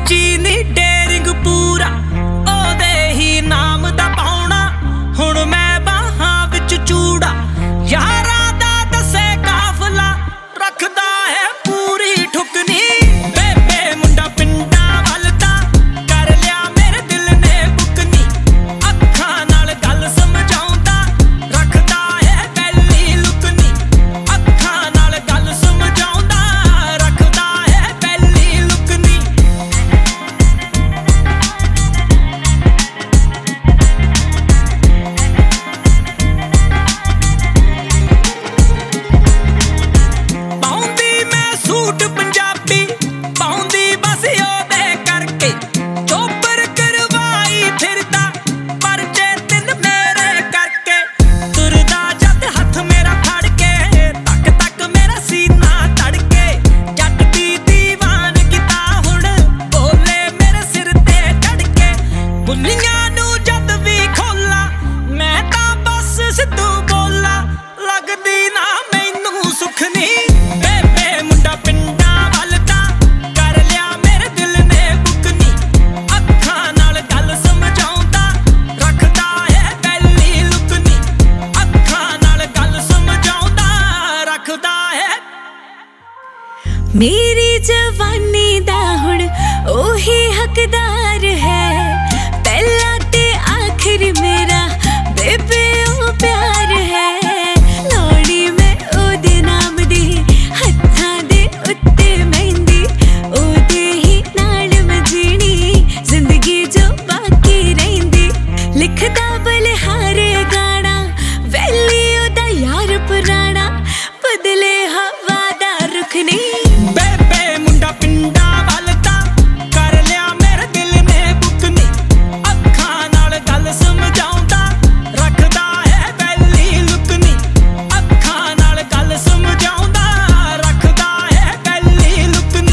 सच्ची नी डेरिंग पूरा ओदे ही नाम दा पाउणा हुण मैं बाहां विच चूड़ा यारां दा दसे काफला रखदा है पूरी ठुकनी बेबे मुंडा पिंडा वल दा कर लिया मेरे दिल ने बुकनी अखां नाल गल समझाउंदा रखदा है पहली लुकनी अखां नाल गल समझाउंदा रखदा है पहली लुकनी पाउंदी मैं सूट पंजाबी पाउंदी बस ओदे करके चोपर करवाई फिरदा परचे तिन मेरे करके तुरदा जद हथ मेरा फड़ के तक तक मेरा सीना तड़के जट दी दीवान किता हुण बोले मेरे सिर ते चढ़ के बुल्लियां नू जद भी खोला मैं तां बस सिद्धू बोला लगदी ना मैनू सुखनी बेबे मुंडा पिंडा वल दा कर लिया मेरे दिल ने बुकनी अखां नाल गल समझाउंदा रखदा है पहली लुकनी अखां नाल गल समझाउंदा रखदा है मेरी जवानी दा हुण ओही हकदार है पहला ते आखिर मेरा बेबे ओ प्यार है लोड़ी में ओदे नाम दे हत्थां दे उत्ते मेहंदी ओदे ही नाल मैं जीनी जिंदगी जो बाकी रहिंदी लिखदा बलिहारे गाना वैली ओदा यार पुराना बदले हवा दा रुख नहीं बेबे मुंडा पिंडा वल दा कर लिया मेरे दिल ने बुकनी अखां नाल गल समझाउंदा रखदा है पहली लुकनी अखां नाल गल समझाउंदा रखदा है पहली लुकनी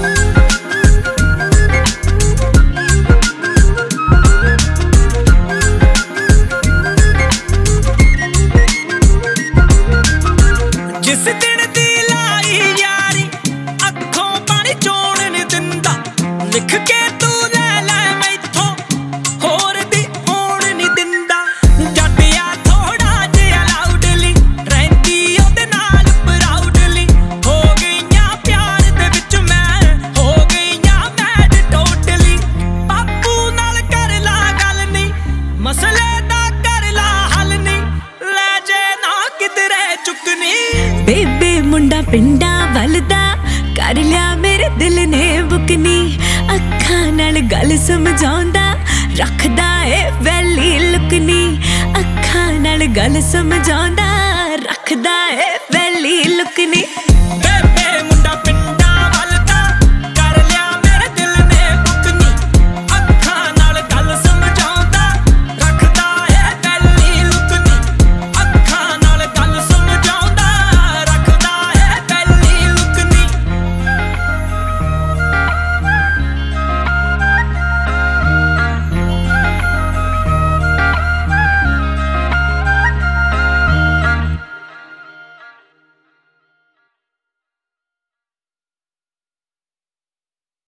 जिस दिन दी लाई यारी अखों पानी चोण नी दिंदा लिख के तू ले ले मैथों होर दी होण नी दिंदा जटिया थोड़ा जिहा लाउडली रहिंदी ओदे नाल प्राउडली हो गईयां प्यार दे विच मैं हो गईयां मैड टोटली बापू नाल कर ला गल नी मसले दा कर ला हल नी ले जे ना किधरे चुकनी बेबे मुंडा पिंडा वलदा कर लिया मेरे दिल ने बुकनी अखां नाल गल समझाउंदा रखदा ए वैली लुकनी अखां नाल गल समझाउंदा रखदा ए वैली लुकनी